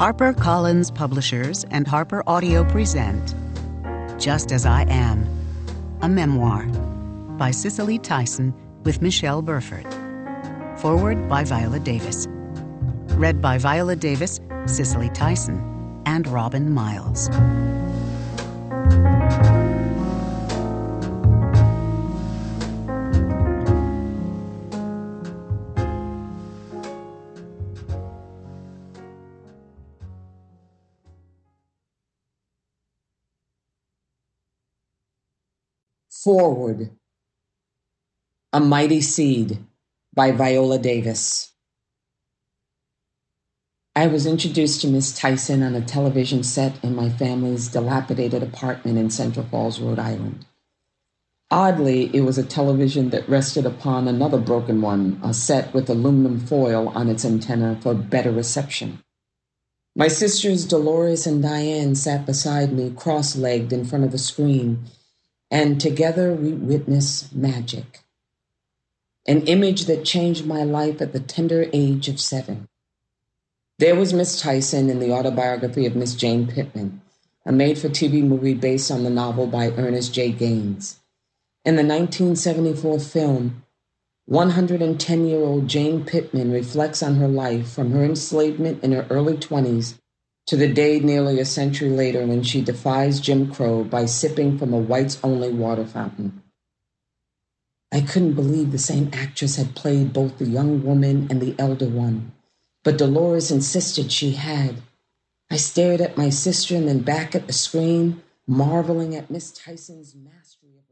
HarperCollins Publishers and Harper Audio present Just As I Am, a memoir by Cicely Tyson with Michelle Burford. Foreword by Viola Davis. Read by Viola Davis, Cicely Tyson, and Robin Miles. Foreword. A Mighty Seed by Viola Davis. I was introduced to Miss Tyson on a television set in my family's dilapidated apartment in Central Falls, Rhode Island. Oddly, it was a television that rested upon another broken one, a set with aluminum foil on its antenna for better reception. My sisters Dolores and Diane sat beside me, cross-legged in front of the screen, and together we witnessed magic. An image that changed my life at the tender age of 7. There was Miss Tyson in the autobiography of Miss Jane Pittman, a made-for-TV movie based on the novel by Ernest J. Gaines. In the 1974 film, 110-year-old Jane Pittman reflects on her life from her enslavement in her early 20s to the day nearly a century later when she defies Jim Crow by sipping from a whites-only water fountain. I couldn't believe the same actress had played both the young woman and the elder one, but Dolores insisted she had. I stared at my sister and then back at the screen, marveling at Miss Tyson's mastery of